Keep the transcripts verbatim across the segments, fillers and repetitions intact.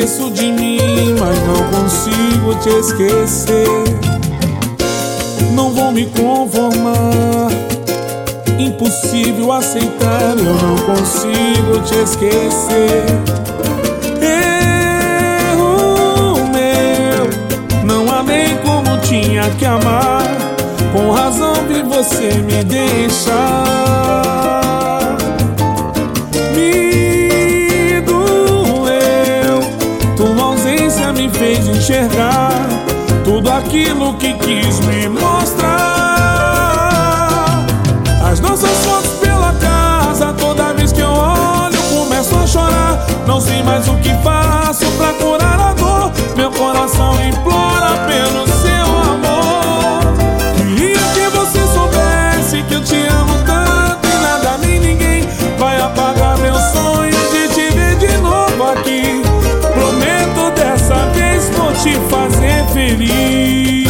esqueço de mim, mas não consigo te esquecer. Não vou me conformar, impossível aceitar, eu não consigo te esquecer. Erro meu, não amei como tinha que amar, com razão vi você me deixar. Me doeu, tua ausência me fez enxergar tudo aquilo que quis me mostrar. As nossas fotos pela casa, toda vez que eu olho começo a chorar. Não sei mais o que faço pra curar a dor, meu coração implora pelo seu amor. Queria que você soubesse que eu te amo tanto e nada nem ninguém vai apagar meu sonho de te ver de novo aqui. Prometo dessa vez vou te fazer feliz.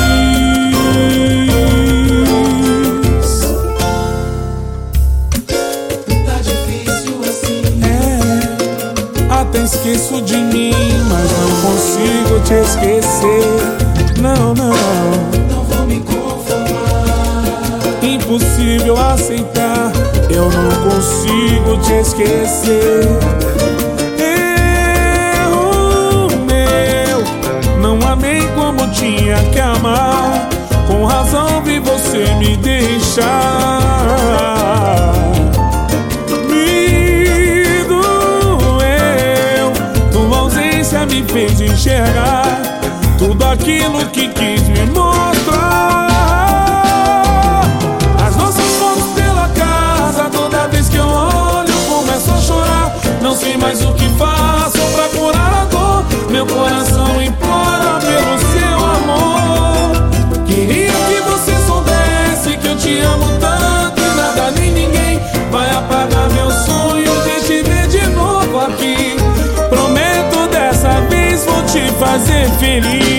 Tá difícil assim. É, até esqueço de mim, mas não consigo te esquecer. Não, não, Não vou me conformar. impossível aceitar, eu não consigo te esquecer. Erro meu, não amei como tinha que amar, com razão vi você me deixar. Me doeu, tua ausência me fez enxergar tudo aquilo que quis me mostrar. As nossas fotos pela casa, toda vez que eu olho começo a chorar. Não sei mais o que faço pra curar a dor, meu coração implora pelo seu amor. Queria que você soubesse que eu te amo tanto e nada nem ninguém vai apagar meu sonho de te ver de novo aqui. Prometo dessa vez vou te fazer feliz.